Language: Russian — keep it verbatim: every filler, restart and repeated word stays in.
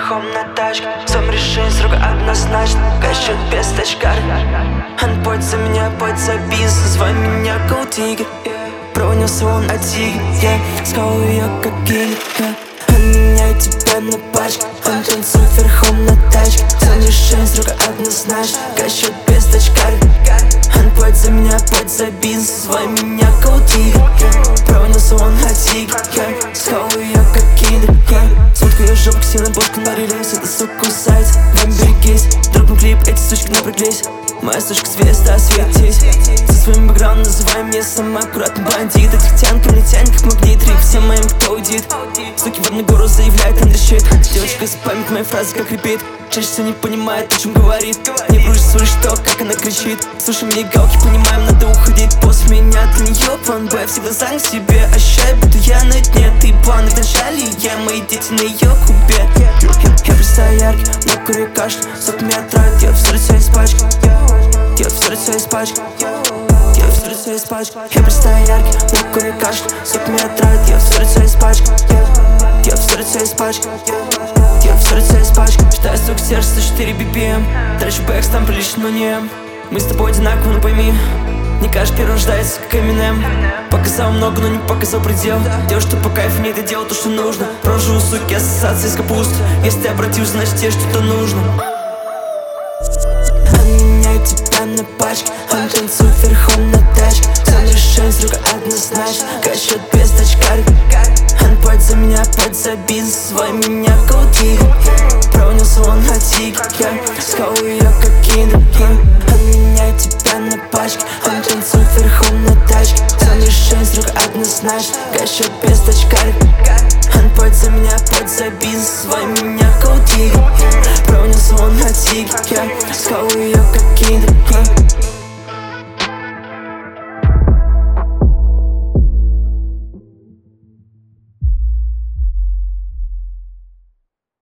верхом на тачке. Сам решение строго однозначно, качет без тачкар. Он пойдет за меня, пойдет за бизнес, звай меня Gold Digger. Пронесся он от тигра, я сказал ее как гелик. Он меняет тебя на пачке, он танцует верхом на тачке. Сам решение строго однозначно, качет без тачкар. Он пойдет за меня, пойдет за бизнес, звай меня Gold Digger. Пронесся он от тигра, я сказал ее как киллер. Сфоткал ее жопу, сильно бодку на релиз, эта сука кусается, вами берегись. Дропнул клип, эти сучки напряглись. Моя сучка звезда, светись. Со своим бэкграундом называй меня самый аккуратный бандит. Этих тянком не тянет, как магнит. Рик всем моим, кто уйдет. Суки в одну гору заявляет андерщит. Девочка запомнит мои фразы, как репит. Чаще всего не понимает, о чем говорит. Не брушь, слышишь то, как она кричит. Слушай мигалки, понимаем, надо уходить. После меня ты не ёбан, б. Всегда занят в себе, ощущай, будто я на дне. Ты планы в начале, я мои дети на ее кубе. Я представляю яркий, но курю кашель. Сок меня тратит, я все лицо из пачки. Я все лицо из пачки. Я все лицо из пачки. Я представляю яркий, но курю кашель. Сок меня тратит, я все лицо из пачки. Я все лицо из пачки. Я все лицо из пачки. Считаю стук сердца сто четыре би пи эм. Трачу бэкс, там прилично, но не мы с тобой одинаковы, но пойми, не каждый первый рождается, как Эминем. Показал много, но не показал предел. Делаю, что по кайфу, мне это делал то, что нужно. Прожил, суки, ассоциации с капустой. Если ты обратился, значит тебе что-то нужно. Он меняет тебя на пачке, он танцует верхом на тачке. Сам решение строго однозначно, качет без тачкар. Он пойдет за меня, пойдет за бизнес, звай меня Gold Digger. Пронесся он от тигра, я сказал ее как киндер. Он меняет тебя на пачке, он танцует верхом на тачке. Сам решение строго однозначно, качет без тачкар. Он пойдет за меня, пойдет за бизнес, звай меня